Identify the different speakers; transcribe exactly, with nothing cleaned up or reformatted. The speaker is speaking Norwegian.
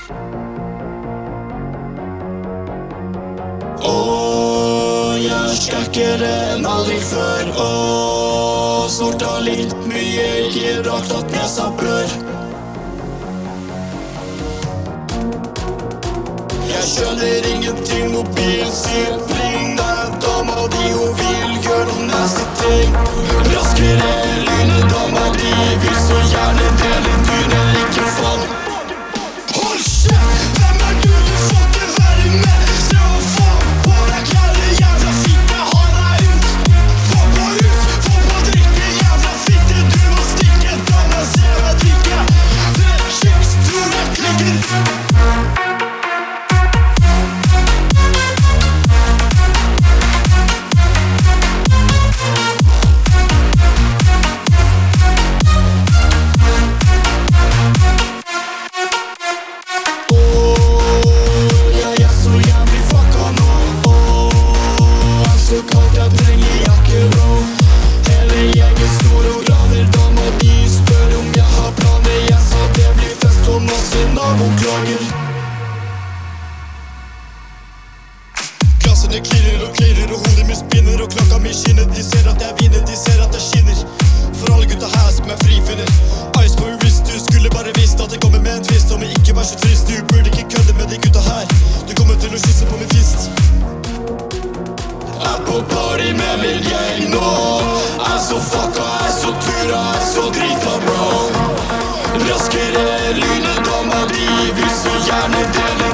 Speaker 1: Åh, jeg er sterkere enn aldri før. Åh, snorta litt mye, ikke rart at nesa blør. Jeg skjønner ingenting, mobilen sier ring. Det er dama di, hun vil gjøre noen nasty ting. Raskere lynet, dama di vil så gjerne dele dyne, ikke faen. Hold kjeft, hvem er du, du får ikke være med. Se hva faen på deg klare, jævla fitte, ha deg ut. Få på ut, få på drikke, jævla fitte, du må stikke. Dama, se meg drikke, det kjeks, tror jeg klikker. Klassene klirrer og klirrer og hodet mitt spinner og klokka mi skinner. De ser at jeg vinner, de ser at jeg skinner. For alle gutta her som jeg frifinner. Ice på wrist, du skulle bare visst at jeg kommer med en twist. Om jeg ikke var så trist, du burde ikke kødde med de gutta her. Du kommer til å kysse på min fist. Er på party med min gjeng nå. Er så fucka, er så tura, er så drita bro. Raskere lynet, dama di vil så gjerne dele